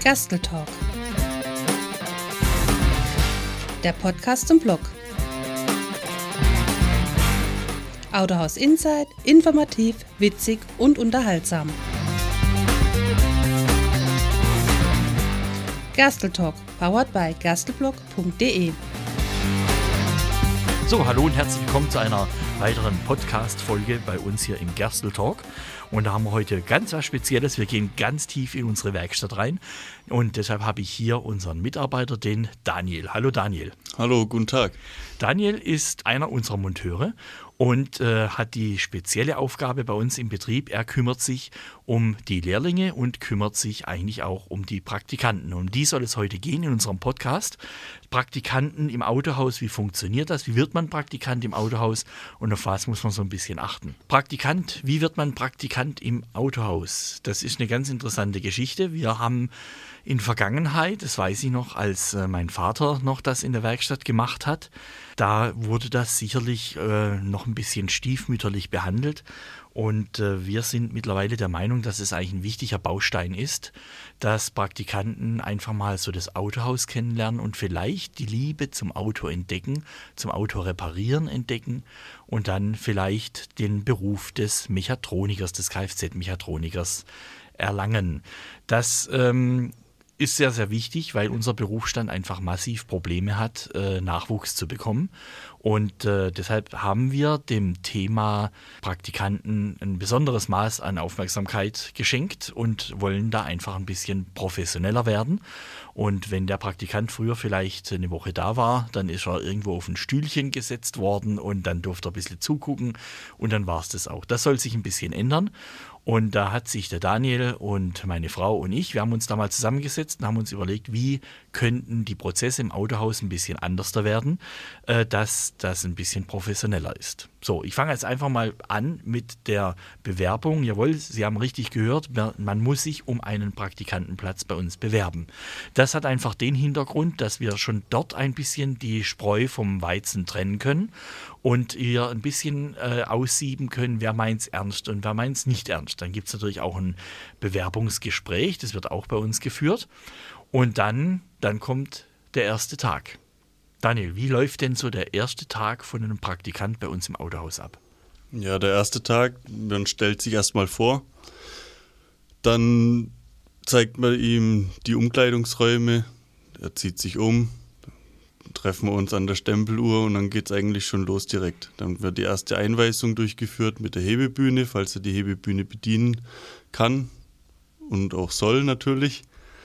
Gerstl-Talk, der Podcast zum Blog. Autohaus Insight, informativ, witzig und unterhaltsam. Gerstl-Talk, powered by gerstlblog.de. So, hallo und herzlich willkommen zu einer weiteren Podcast-Folge bei uns hier im Gerstl-Talk. Und da haben wir heute ganz was Spezielles. Wir gehen ganz tief in unsere Werkstatt rein. Und deshalb habe ich hier unseren Mitarbeiter, den Daniel. Hallo Daniel. Hallo, guten Tag. Daniel ist einer unserer Monteure und hat die spezielle Aufgabe bei uns im Betrieb. Er kümmert sich um die Lehrlinge und kümmert sich eigentlich auch um die Praktikanten. Um die soll es heute gehen in unserem Podcast. Praktikanten im Autohaus, wie funktioniert das? Wie wird man Praktikant im Autohaus und auf was muss man so ein bisschen achten? Praktikant, wie wird man Praktikant im Autohaus? Das ist eine ganz interessante Geschichte. Wir haben in Vergangenheit, das weiß ich noch, als mein Vater noch das in der Werkstatt gemacht hat, da wurde das sicherlich noch ein bisschen stiefmütterlich behandelt. Und wir sind mittlerweile der Meinung, dass es eigentlich ein wichtiger Baustein ist, dass Praktikanten einfach mal so das Autohaus kennenlernen und vielleicht die Liebe zum Auto entdecken, zum Auto reparieren entdecken und dann vielleicht den Beruf des Mechatronikers, des Kfz-Mechatronikers erlangen. Das ist sehr, sehr wichtig, weil unser Berufsstand einfach massiv Probleme hat, Nachwuchs zu bekommen. Und deshalb haben wir dem Thema Praktikanten ein besonderes Maß an Aufmerksamkeit geschenkt und wollen da einfach ein bisschen professioneller werden. Und wenn der Praktikant früher vielleicht eine Woche da war, dann ist er irgendwo auf ein Stühlchen gesetzt worden und dann durfte er ein bisschen zugucken und dann war es das auch. Das soll sich ein bisschen ändern. Und da hat sich der Daniel und meine Frau und ich, wir haben uns da mal zusammengesetzt und haben uns überlegt, wie könnten die Prozesse im Autohaus ein bisschen anders werden, dass das ein bisschen professioneller ist. So, ich fange jetzt einfach mal an mit der Bewerbung. Jawohl, Sie haben richtig gehört, man muss sich um einen Praktikantenplatz bei uns bewerben. Das hat einfach den Hintergrund, dass wir schon dort ein bisschen die Spreu vom Weizen trennen können und wir ein bisschen aussieben können, wer meint es ernst und wer meint es nicht ernst. Dann gibt es natürlich auch ein Bewerbungsgespräch, das wird auch bei uns geführt. Und dann kommt der erste Tag. Daniel, wie läuft denn so der erste Tag von einem Praktikant bei uns im Autohaus ab? Ja, der erste Tag, man stellt sich erstmal vor, dann zeigt man ihm die Umkleidungsräume, er zieht sich um, treffen wir uns an der Stempeluhr und dann geht es eigentlich schon los direkt. Dann wird die erste Einweisung durchgeführt mit der Hebebühne, falls er die Hebebühne bedienen kann und auch soll natürlich.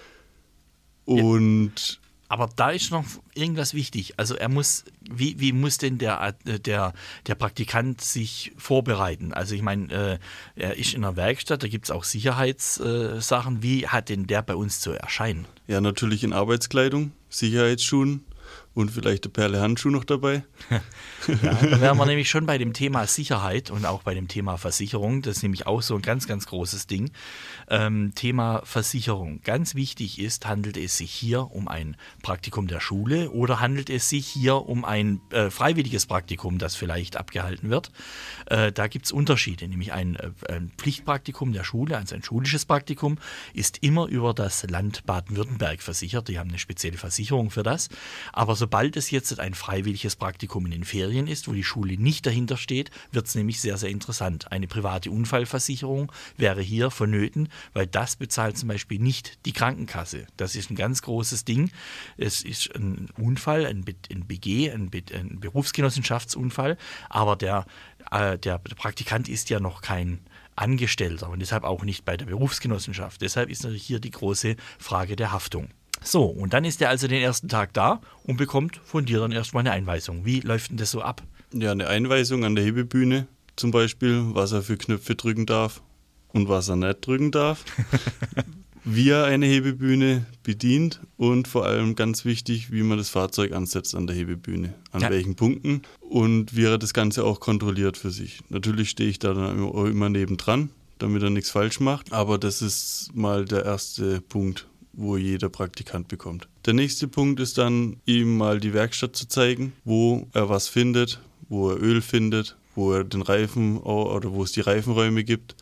Und aber da ist noch irgendwas wichtig. Also er muss, wie muss denn der Praktikant sich vorbereiten? Also ich meine, er ist in der Werkstatt, da gibt es auch Sicherheitssachen. Wie hat denn der bei uns zu erscheinen? Ja, natürlich in Arbeitskleidung, Sicherheitsschuhen und vielleicht der Perle-Handschuh noch dabei. Ja, da wären wir nämlich schon bei dem Thema Sicherheit und auch bei dem Thema Versicherung. Das ist nämlich auch so ein ganz, ganz großes Ding. Thema Versicherung. Ganz wichtig ist, handelt es sich hier um ein Praktikum der Schule oder handelt es sich hier um ein freiwilliges Praktikum, das vielleicht abgehalten wird? Da gibt es Unterschiede. Nämlich ein Pflichtpraktikum der Schule, also ein schulisches Praktikum, ist immer über das Land Baden-Württemberg versichert. Die haben eine spezielle Versicherung für das. Aber sobald es jetzt ein freiwilliges Praktikum in den Ferien ist, wo die Schule nicht dahinter steht, wird es nämlich sehr, sehr interessant. Eine private Unfallversicherung wäre hier vonnöten, weil das bezahlt zum Beispiel nicht die Krankenkasse. Das ist ein ganz großes Ding. Es ist ein Unfall, ein BG, ein Berufsgenossenschaftsunfall, aber der Praktikant ist ja noch kein Angestellter und deshalb auch nicht bei der Berufsgenossenschaft. Deshalb ist natürlich hier die große Frage der Haftung. So, und dann ist er also den ersten Tag da und bekommt von dir dann erstmal eine Einweisung. Wie läuft denn das so ab? Ja, eine Einweisung an der Hebebühne zum Beispiel, was er für Knöpfe drücken darf und was er nicht drücken darf. Wie er eine Hebebühne bedient und vor allem ganz wichtig, wie man das Fahrzeug ansetzt an der Hebebühne, an welchen Punkten und wie er das Ganze auch kontrolliert für sich. Natürlich stehe ich da dann immer nebendran, damit er nichts falsch macht, aber das ist mal der erste Punkt, wo jeder Praktikant bekommt. Der nächste Punkt ist dann, ihm mal die Werkstatt zu zeigen, wo er was findet, wo er Öl findet, wo er den Reifen oder wo es die Reifenräume gibt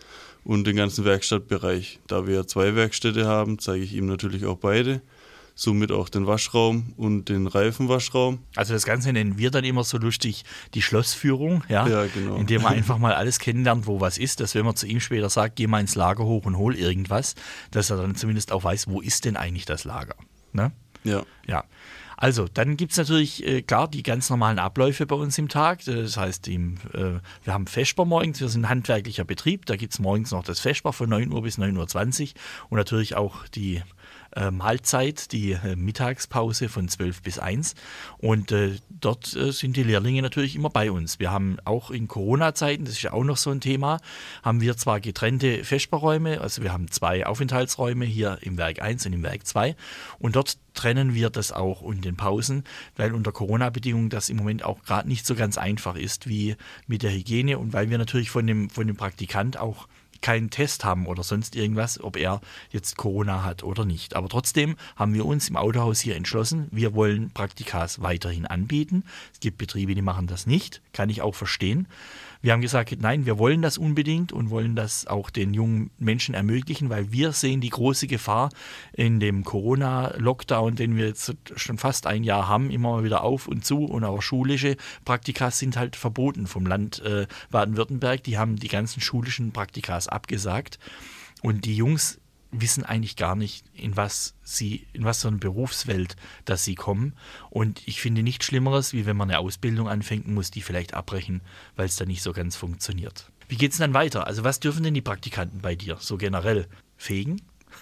und den ganzen Werkstattbereich. Da wir 2 Werkstätte haben, zeige ich ihm natürlich auch beide. Somit auch den Waschraum und den Reifenwaschraum. Also das Ganze nennen wir dann immer so lustig die Schlossführung, ja, Genau. Indem man einfach mal alles kennenlernt, wo was ist, dass wenn man zu ihm später sagt, geh mal ins Lager hoch und hol irgendwas, dass er dann zumindest auch weiß, wo ist denn eigentlich das Lager. Ne? Ja. Also, dann gibt es natürlich, klar, die ganz normalen Abläufe bei uns im Tag. Das heißt, wir haben Vesper morgens, wir sind ein handwerklicher Betrieb. Da gibt es morgens noch das Vesper von 9 Uhr bis 9.20 Uhr und natürlich auch die Mahlzeit, die Mittagspause von 12 bis 1. Und dort sind die Lehrlinge natürlich immer bei uns. Wir haben auch in Corona-Zeiten, das ist ja auch noch so ein Thema, haben wir zwar getrennte Vesperräume, also wir haben 2 Aufenthaltsräume hier im Werk 1 und im Werk 2 und dort trennen wir das auch in den Pausen, weil unter Corona-Bedingungen das im Moment auch gerade nicht so ganz einfach ist wie mit der Hygiene und weil wir natürlich von dem Praktikant auch keinen Test haben oder sonst irgendwas, ob er jetzt Corona hat oder nicht. Aber trotzdem haben wir uns im Autohaus hier entschlossen, wir wollen Praktikas weiterhin anbieten. Es gibt Betriebe, die machen das nicht, kann ich auch verstehen. Wir haben gesagt, nein, wir wollen das unbedingt und wollen das auch den jungen Menschen ermöglichen, weil wir sehen die große Gefahr in dem Corona-Lockdown, den wir jetzt schon fast ein Jahr haben, immer mal wieder auf und zu und auch schulische Praktikas sind halt verboten vom Land Baden-Württemberg. Die haben die ganzen schulischen Praktikas abgesagt und die Jungs wissen eigentlich gar nicht, in was für eine Berufswelt dass sie kommen. Und ich finde nichts Schlimmeres, wie wenn man eine Ausbildung anfängt, muss die vielleicht abbrechen, weil es dann nicht so ganz funktioniert. Wie geht es dann weiter? Also was dürfen denn die Praktikanten bei dir so generell? Fegen?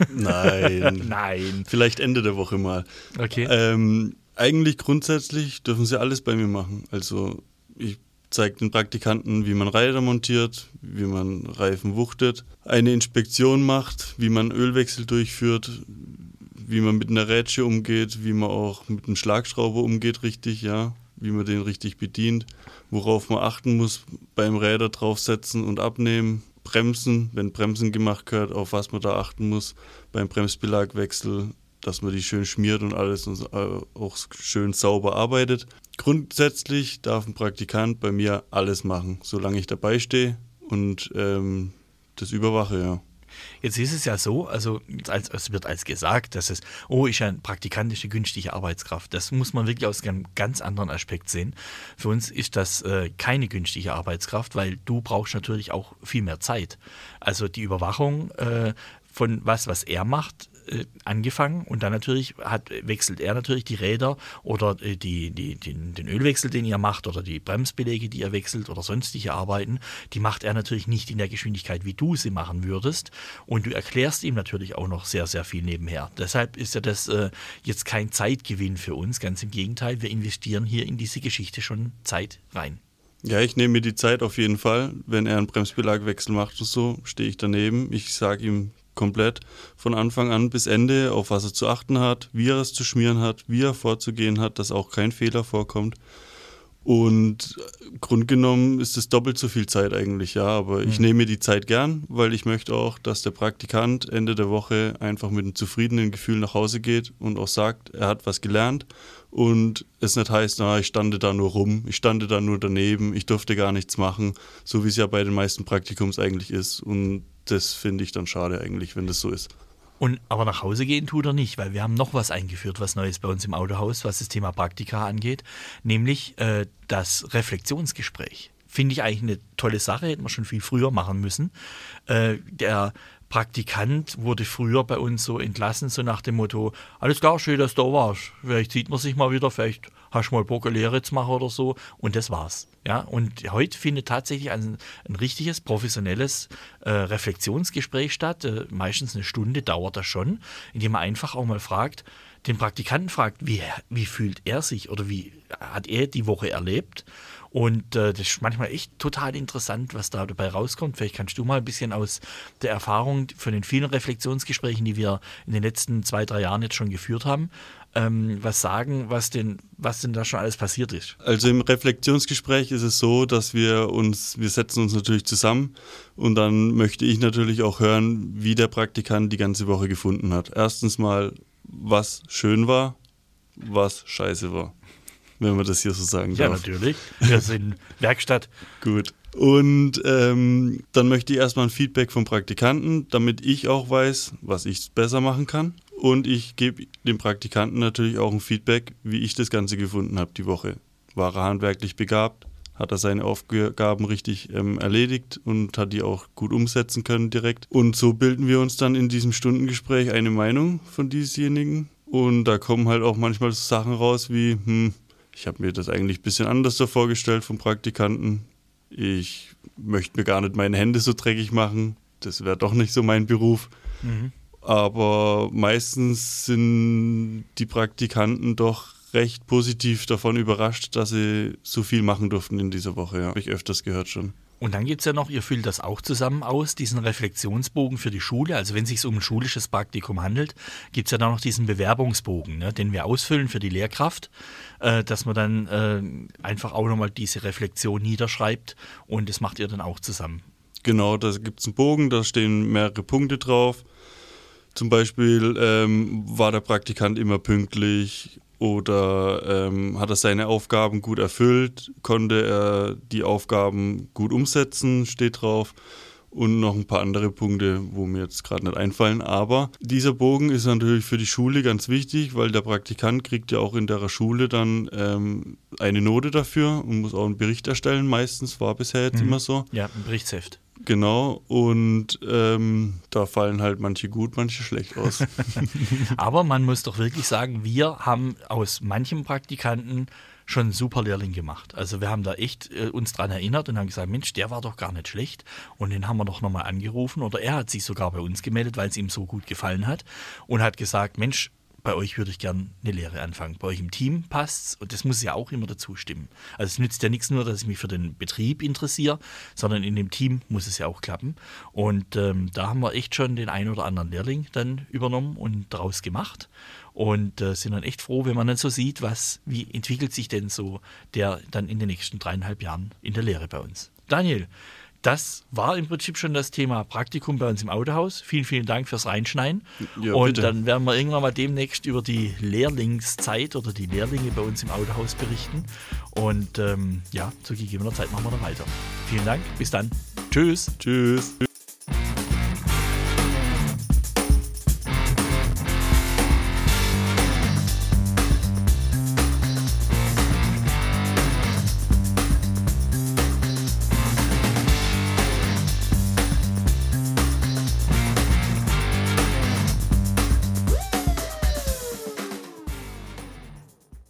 Nein. Nein. Vielleicht Ende der Woche mal. Okay. Eigentlich grundsätzlich dürfen sie alles bei mir machen. Also ich zeige den Praktikanten, wie man Räder montiert, wie man Reifen wuchtet, eine Inspektion macht, wie man Ölwechsel durchführt, wie man mit einer Rätsche umgeht, wie man auch mit einem Schlagschrauber umgeht richtig, ja, wie man den richtig bedient, worauf man achten muss beim Räder draufsetzen und abnehmen, Bremsen, wenn Bremsen gemacht gehört, auf was man da achten muss, beim Bremsbelagwechsel, dass man die schön schmiert und alles und auch schön sauber arbeitet. Grundsätzlich darf ein Praktikant bei mir alles machen, solange ich dabei stehe und das überwache, ja. Jetzt ist es ja so, also es wird als gesagt, dass ist ein Praktikant, ist eine günstige Arbeitskraft. Das muss man wirklich aus einem ganz anderen Aspekt sehen. Für uns ist das keine günstige Arbeitskraft, weil du brauchst natürlich auch viel mehr Zeit. Also die Überwachung von was er macht, angefangen und dann natürlich wechselt er natürlich die Räder oder den Ölwechsel, den ihr macht oder die Bremsbeläge, die ihr wechselt oder sonstige Arbeiten, die macht er natürlich nicht in der Geschwindigkeit, wie du sie machen würdest und du erklärst ihm natürlich auch noch sehr, sehr viel nebenher. Deshalb ist ja das jetzt kein Zeitgewinn für uns, ganz im Gegenteil, wir investieren hier in diese Geschichte schon Zeit rein. Ja, ich nehme mir die Zeit auf jeden Fall. Wenn er einen Bremsbelagwechsel macht und so, stehe ich daneben. Ich sage ihm komplett von Anfang an bis Ende, auf was er zu achten hat, wie er es zu schmieren hat, wie er vorzugehen hat, dass auch kein Fehler vorkommt. Und grundgenommen ist es doppelt so viel Zeit eigentlich, ja, aber ich nehme mir die Zeit gern, weil ich möchte auch, dass der Praktikant Ende der Woche einfach mit einem zufriedenen Gefühl nach Hause geht und auch sagt, er hat was gelernt und es nicht heißt, ich stande da nur rum, ich stande da nur daneben, ich durfte gar nichts machen, so wie es ja bei den meisten Praktikums eigentlich ist und das finde ich dann schade eigentlich, wenn das so ist. Aber nach Hause gehen tut er nicht, weil wir haben noch was eingeführt, was Neues bei uns im Autohaus, was das Thema Praktika angeht, nämlich das Reflexionsgespräch. Finde ich eigentlich eine tolle Sache, hätten wir schon viel früher machen müssen. Der Praktikant wurde früher bei uns so entlassen, so nach dem Motto, alles klar, schön, dass du da warst. Vielleicht sieht man sich mal wieder, vielleicht hast du mal Bock, eine Lehre zu machen oder so. Und das war's. Ja? Und heute findet tatsächlich ein richtiges, professionelles Reflexionsgespräch statt. Meistens eine Stunde dauert das schon, indem man einfach auch mal fragt, den Praktikanten fragt, wie fühlt er sich oder wie hat er die Woche erlebt. Und das ist manchmal echt total interessant, was da dabei rauskommt. Vielleicht kannst du mal ein bisschen aus der Erfahrung von den vielen Reflexionsgesprächen, die wir in den letzten 2-3 Jahren jetzt schon geführt haben, was sagen, was denn da schon alles passiert ist. Also im Reflexionsgespräch ist es so, dass wir setzen uns natürlich zusammen und dann möchte ich natürlich auch hören, wie der Praktikant die ganze Woche gefunden hat. Erstens mal, was schön war, was scheiße war. Wenn man das hier so sagen darf. Ja, natürlich. Wir sind Werkstatt. Gut. Und dann möchte ich erstmal ein Feedback vom Praktikanten, damit ich auch weiß, was ich besser machen kann. Und ich gebe dem Praktikanten natürlich auch ein Feedback, wie ich das Ganze gefunden habe die Woche. War er handwerklich begabt? Hat er seine Aufgaben richtig erledigt und hat die auch gut umsetzen können direkt. Und so bilden wir uns dann in diesem Stundengespräch eine Meinung von diesjenigen. Und da kommen halt auch manchmal so Sachen raus wie, ich habe mir das eigentlich ein bisschen anders so vorgestellt vom Praktikanten. Ich möchte mir gar nicht meine Hände so dreckig machen. Das wäre doch nicht so mein Beruf. Aber meistens sind die Praktikanten doch recht positiv davon überrascht, dass sie so viel machen durften in dieser Woche. Ja. Habe ich öfters gehört schon. Und dann gibt es ja noch, ihr füllt das auch zusammen aus, diesen Reflexionsbogen für die Schule. Also wenn es sich um ein schulisches Praktikum handelt, gibt es ja dann noch diesen Bewerbungsbogen, ne, den wir ausfüllen für die Lehrkraft, dass man dann einfach auch nochmal diese Reflexion niederschreibt und das macht ihr dann auch zusammen. Genau, da gibt es einen Bogen, da stehen mehrere Punkte drauf. Zum Beispiel war der Praktikant immer pünktlich oder hat er seine Aufgaben gut erfüllt, konnte er die Aufgaben gut umsetzen, steht drauf. Und noch ein paar andere Punkte, wo mir jetzt gerade nicht einfallen. Aber dieser Bogen ist natürlich für die Schule ganz wichtig, weil der Praktikant kriegt ja auch in der Schule dann eine Note dafür und muss auch einen Bericht erstellen. Meistens war bisher jetzt immer so. Ja, ein Berichtsheft. Genau, und da fallen halt manche gut, manche schlecht aus. Aber man muss doch wirklich sagen, wir haben aus manchem Praktikanten schon einen super Lehrling gemacht. Also wir haben da echt uns dran erinnert und haben gesagt, Mensch, der war doch gar nicht schlecht. Und den haben wir doch nochmal angerufen oder er hat sich sogar bei uns gemeldet, weil es ihm so gut gefallen hat und hat gesagt, Mensch, bei euch würde ich gerne eine Lehre anfangen. Bei euch im Team passt's und das muss ja auch immer dazu stimmen. Also es nützt ja nichts nur, dass ich mich für den Betrieb interessiere, sondern in dem Team muss es ja auch klappen. Und da haben wir echt schon den einen oder anderen Lehrling dann übernommen und daraus gemacht. Und sind dann echt froh, wenn man dann so sieht, wie entwickelt sich denn so der dann in den nächsten 3,5 Jahren in der Lehre bei uns. Daniel, das war im Prinzip schon das Thema Praktikum bei uns im Autohaus. Vielen, vielen Dank fürs Reinschneiden. Ja, und bitte. dann werden wir irgendwann mal demnächst über die Lehrlingszeit oder die Lehrlinge bei uns im Autohaus berichten. Und zu gegebener Zeit machen wir dann weiter. Vielen Dank, bis dann. Tschüss. Tschüss.